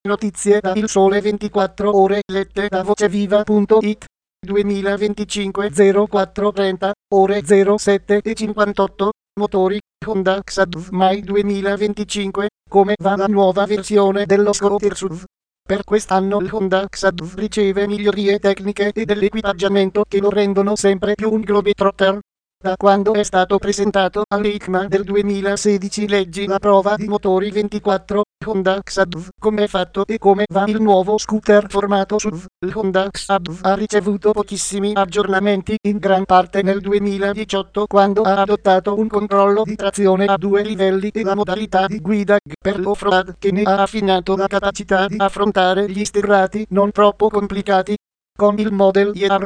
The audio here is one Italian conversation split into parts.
Notizie da Il Sole 24 Ore lette da voceviva.it 2025 0430 ore 07:58 motori Honda XADV Mai 2025 come va la nuova versione dello scooter SUV. Per quest'anno il Honda XADV riceve migliorie tecniche e dell'equipaggiamento che lo rendono sempre più un globetrotter. Da quando è stato presentato all'EICMA del 2016 leggi la prova di motori 24 Honda XADV come è fatto e come va il nuovo scooter formato SUV. Il Honda XADV ha ricevuto pochissimi aggiornamenti, in gran parte nel 2018 quando ha adottato un controllo di trazione a 2 livelli e la modalità di guida per l'off-road che ne ha affinato la capacità di affrontare gli sterrati non troppo complicati. Con il Model Year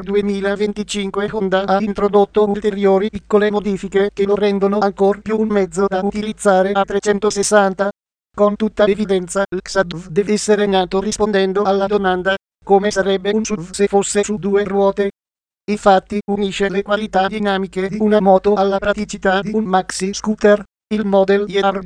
2025 Honda ha introdotto ulteriori piccole modifiche che lo rendono ancora più un mezzo da utilizzare a 360. Con tutta evidenza il XADV deve essere nato rispondendo alla domanda come sarebbe un SUV se fosse su 2 ruote. Infatti unisce le qualità dinamiche di una moto alla praticità di un maxi scooter. Il Model Year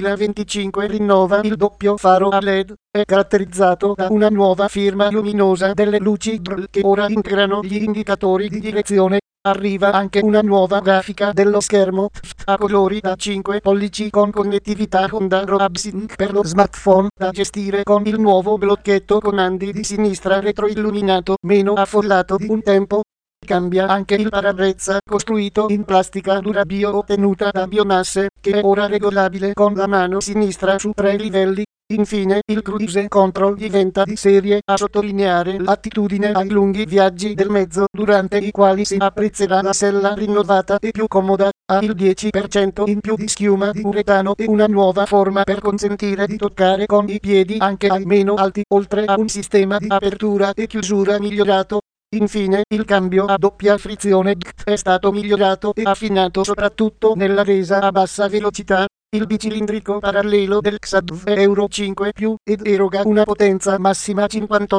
2025 rinnova il doppio faro a LED, è caratterizzato da una nuova firma luminosa delle luci DRL che ora integrano gli indicatori di direzione. Arriva anche una nuova grafica dello schermo a colori da 5 pollici con connettività Honda RoadSync per lo smartphone da gestire con il nuovo blocchetto comandi di sinistra retroilluminato meno affollato di un tempo. Cambia anche il parabrezza costruito in plastica dura bio ottenuta da biomasse che è ora regolabile con la mano sinistra su 3 livelli. Infine il cruise control diventa di serie a sottolineare l'attitudine ai lunghi viaggi del mezzo durante i quali si apprezzerà la sella rinnovata e più comoda. Ha il 10% in più di schiuma di uretano e una nuova forma per consentire di toccare con i piedi anche ai meno alti, oltre a un sistema di apertura e chiusura migliorato. Infine, il cambio a doppia frizione è stato migliorato e affinato soprattutto nella resa a bassa velocità. Il bicilindrico parallelo del XADV è Euro 5+ ed eroga una potenza massima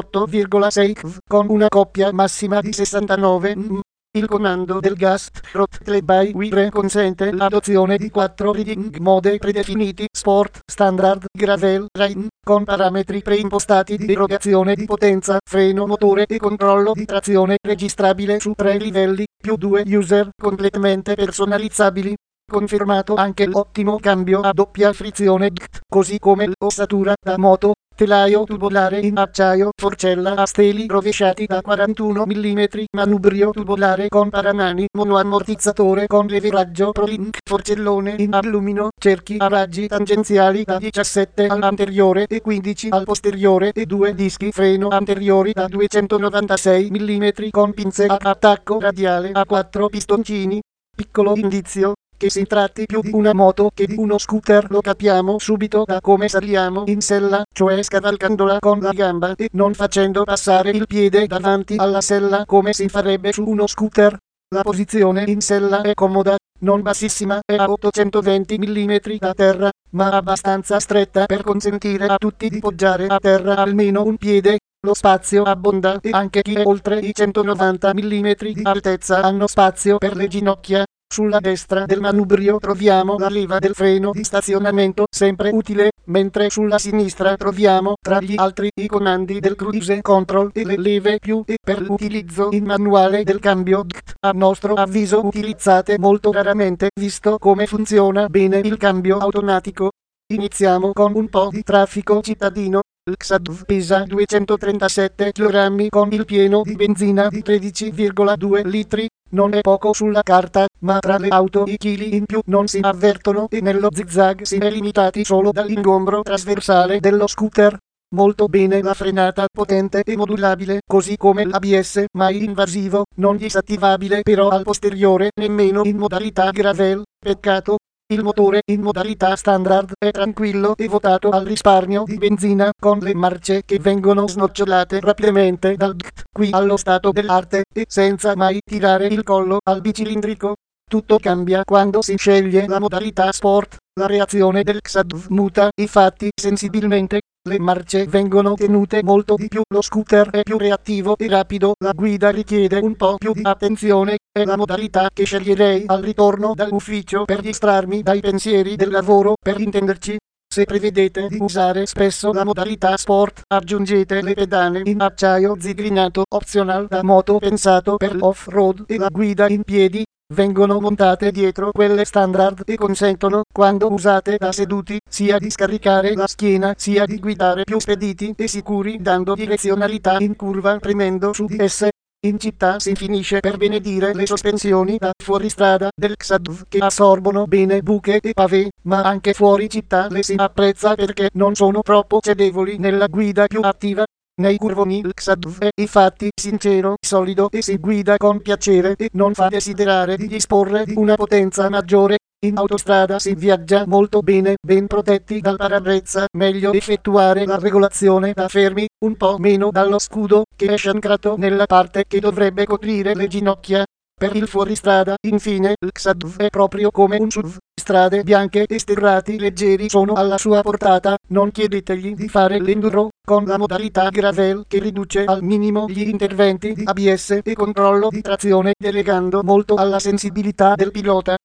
58,6 kW con una coppia massima di 69 Nm. Il comando del gas throttle by wire consente l'adozione di 4 riding mode predefiniti: Sport, Standard, Gravel, Rain, con parametri preimpostati di erogazione di potenza, freno motore e controllo di trazione registrabile su 3 livelli, più 2 user completamente personalizzabili. Confermato anche l'ottimo cambio a doppia frizione così come l'ossatura da moto, telaio tubolare in acciaio, forcella a steli rovesciati da 41 mm, manubrio tubolare con paramani, monoammortizzatore con leveraggio ProLink, forcellone in alluminio, cerchi a raggi tangenziali da 17 all'anteriore e 15 al posteriore e 2 dischi freno anteriori da 296 mm con pinze a attacco radiale a 4 pistoncini. Piccolo indizio che si tratti più di una moto che di uno scooter lo capiamo subito da come saliamo in sella, cioè scavalcandola con la gamba e non facendo passare il piede davanti alla sella come si farebbe su uno scooter. La posizione in sella è comoda, non bassissima, è a 820 mm da terra, ma abbastanza stretta per consentire a tutti di poggiare a terra almeno un piede. Lo spazio abbonda e anche chi è oltre i 190 mm di altezza hanno spazio per le ginocchia. Sulla destra del manubrio troviamo la leva del freno di stazionamento, sempre utile, mentre sulla sinistra troviamo tra gli altri i comandi del cruise control e le leve più e per l'utilizzo in manuale del cambio a nostro avviso utilizzate molto raramente, visto come funziona bene il cambio automatico. Iniziamo con un po' di traffico cittadino. Il XADV pesa 237 kg con il pieno di benzina di 13,2 litri. Non è poco sulla carta, ma tra le auto i chili in più non si avvertono e nello zigzag si è limitati solo dall'ingombro trasversale dello scooter. Molto bene la frenata potente e modulabile, così come l'ABS mai invasivo, non disattivabile però al posteriore nemmeno in modalità gravel, peccato. Il motore in modalità standard è tranquillo e votato al risparmio di benzina con le marce che vengono snocciolate rapidamente dal qui allo stato dell'arte e senza mai tirare il collo al bicilindrico. Tutto cambia quando si sceglie la modalità sport. La reazione del XADV muta infatti sensibilmente. Le marce vengono tenute molto di più, lo scooter è più reattivo e rapido, la guida richiede un po' più di attenzione, è la modalità che sceglierei al ritorno dall'ufficio per distrarmi dai pensieri del lavoro, per intenderci. Se prevedete di usare spesso la modalità sport, aggiungete le pedane in acciaio zigrinato optional da moto pensato per l'off-road e la guida in piedi. Vengono montate dietro quelle standard e consentono, quando usate da seduti, sia di scaricare la schiena sia di guidare più spediti e sicuri dando direzionalità in curva premendo su di esse. In città si finisce per benedire le sospensioni da fuoristrada del XADV che assorbono bene buche e pavé, ma anche fuori città le si apprezza perché non sono troppo cedevoli nella guida più attiva. Nei curvoni il XADV è infatti sincero, solido e si guida con piacere e non fa desiderare di disporre di una potenza maggiore. In autostrada si viaggia molto bene, ben protetti dal parabrezza, meglio effettuare la regolazione da fermi, un po' meno dallo scudo, che è sciancrato nella parte che dovrebbe coprire le ginocchia. Per il fuoristrada, infine, il XADV è proprio come un SUV. Strade bianche e sterrati leggeri sono alla sua portata, non chiedetegli di fare l'enduro, con la modalità gravel che riduce al minimo gli interventi di ABS e controllo di trazione, delegando molto alla sensibilità del pilota.